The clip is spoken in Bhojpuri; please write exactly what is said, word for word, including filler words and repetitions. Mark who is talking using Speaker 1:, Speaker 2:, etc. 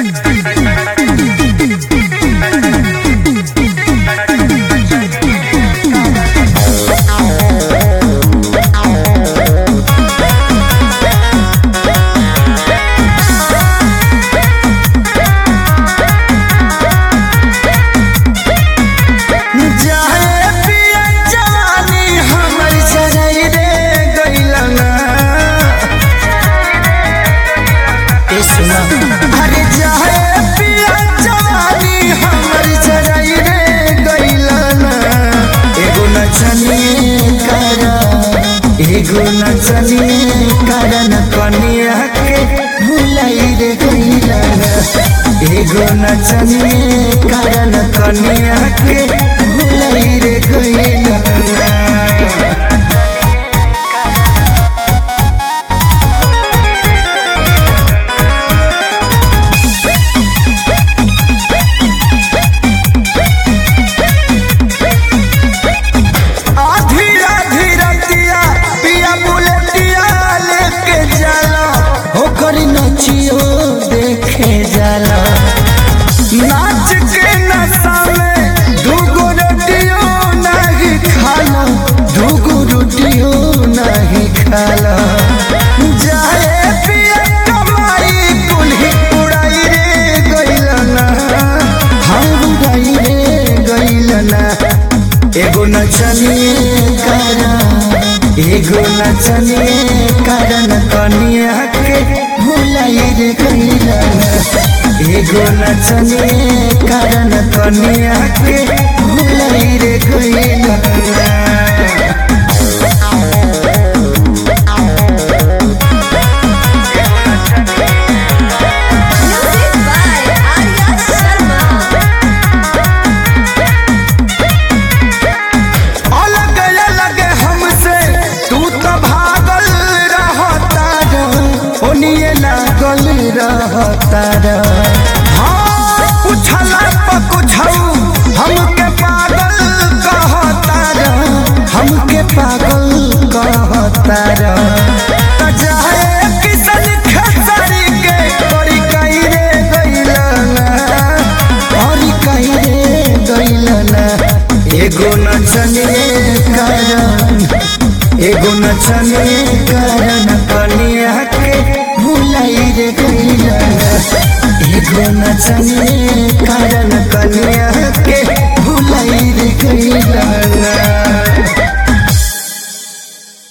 Speaker 1: अरे जाए पिया जवानी हमर जराई रे गइलना। एगो नचनी करा एगो नचनी करन कनिया के भुलाई रे गइलना। एगो नचनी करन कनिया के भुलाई रे गइलना। नचियो देखे जाला नाच के नशा में दूगो रोटियो नहीं खाला दूगो रोटियो नहीं खाला। जाए पिया कमाई कुल्ही उड़ाई रे गइलना। हम उड़ाई रे गइलना। एगो नचनी करा एगो नचनी करन कनिया के भुलाई रे गइलना। एगो नचनी करन कनिया के भुलाई रे गइलना। हाँ पूछला पकुछऊ हमके पागल कहतारा हमके पागल कहतारा। जाए किसन खेसारी के बड़ी कई रे गइलना बड़ी कई रे गइलना। एगो नचनी करन एगो नचनी करन कनिया के भुलाई रे गइलना। एगो नचनी करन